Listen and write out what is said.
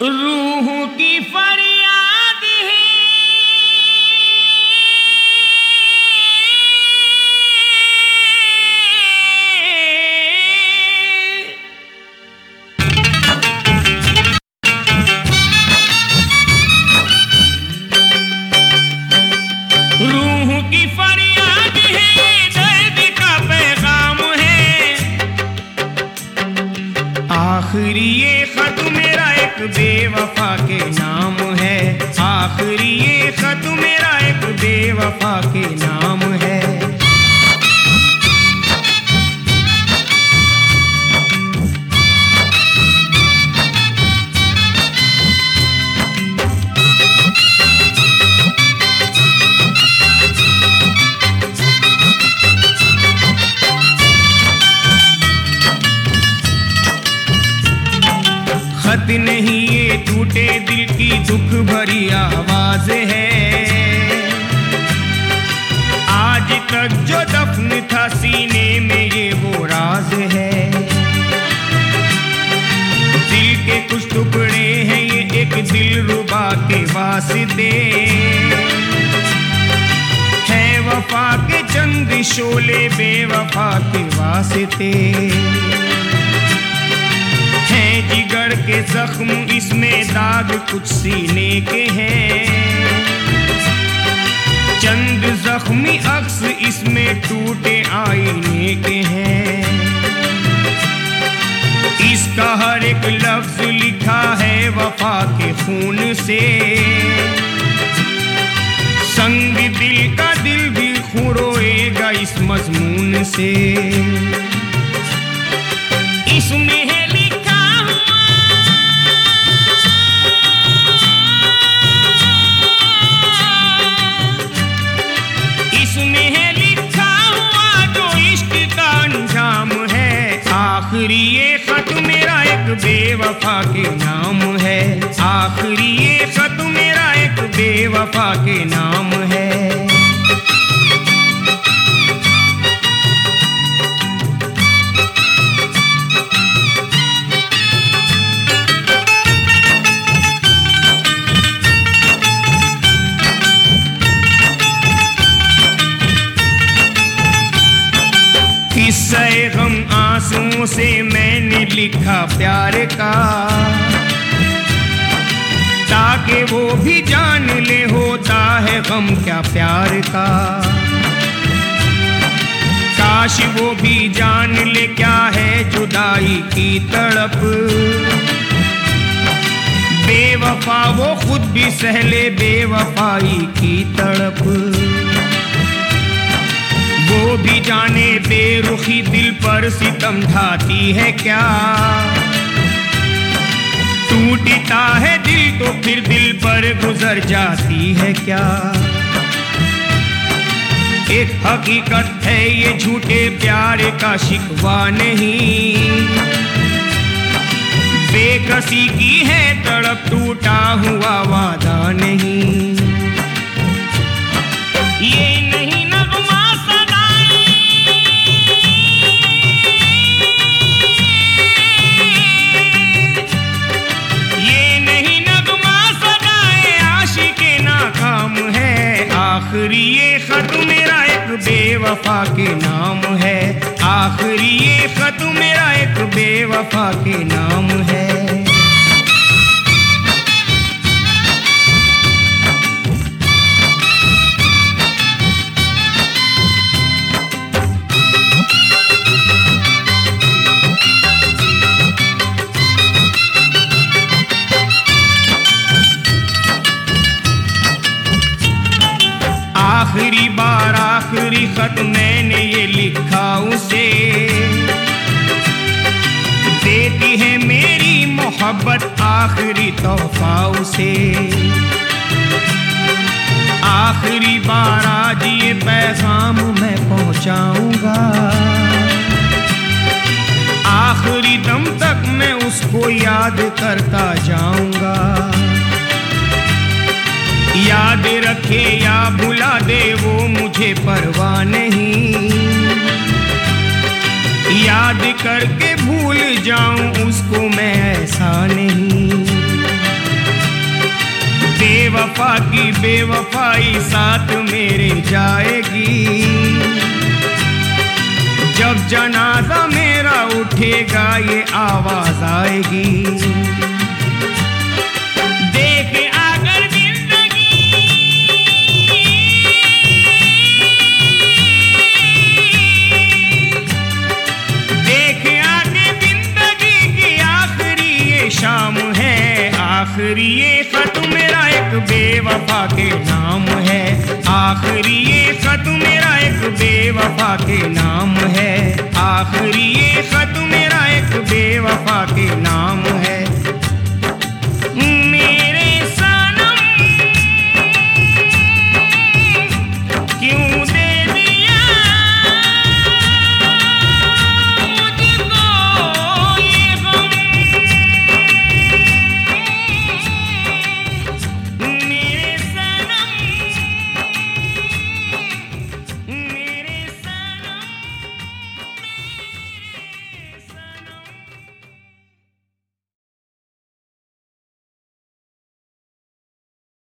रूह की फरियाद है रूह की फरियाद है, दर्द का पैगाम है। आखिरी ये खत मेरा एक बेवफा के नाम है। आखिरी ये खत मेरा एक बेवफा के नाम है। खत नहीं ये टूटे दिल की दुख भरी आवाज है। आज तक जो दफन था सीने में ये वो राज है। दिल के कुछ टुकड़े हैं ये एक दिलरुबा के वास्ते। है वफा के चंद शोले बेवफा के वास्ते। है जिगर के जख्म इसमें दाग कुछ सीने के हैं। चंद जख्मी अक्स इसमें टूटे आईने के हैं। इसका हर एक लफ्ज लिखा है वफा के खून से। संग दिल का दिल भी रोएगा इस मजमून से। इसमें है आखिरी ये खत मेरा एक बेवफा के नाम है। आखिरी ये खत मेरा एक बेवफा के नाम है। किस्से गम आंसुओं से मैंने लिखा प्यार का, ताकि वो भी जान ले होता है गम क्या प्यार का। काश वो भी जान ले क्या है जुदाई की तड़प। बेवफा वो खुद भी सहले बेवफाई की तड़प। वो भी जाने बेरुखी दिल पर सितम ढाती है क्या। टूटता है दिल तो फिर दिल पर गुजर जाती है क्या। एक हकीकत है ये झूठे प्यार का शिकवा नहीं। बेकसी की है तड़प टूटा हुआ वादा नहीं। ये नहीं आखिरी ये खत मेरा एक बेवफा के नाम है। आखिरी ये खत मेरा एक बेवफा के नाम है। आखिरी बार आखिरी खत मैंने ये लिखा उसे। देती है मेरी मोहब्बत आखिरी तोहफा उसे। आखिरी बार आज ये पैगाम मैं पहुंचाऊंगा। आखिरी दम तक मैं उसको याद करता जाऊंगा। याद रखे या भुला दे वो मुझे परवाह नहीं। याद करके भूल जाऊं उसको मैं ऐसा नहीं। बेवफाई साथ मेरे जाएगी। जब जनाजा मेरा उठेगा ये आवाज आएगी। देखे अगर जिंदगी देखे आगे जिंदगी की आखिरी ये शाम है। आखिरी ये खत मेरा एक बेवफा के नाम है। आखिरी ये खत मेरा एक बेवफा के नाम है। आखिरी ये खत मेरा एक बेवफा के नाम है।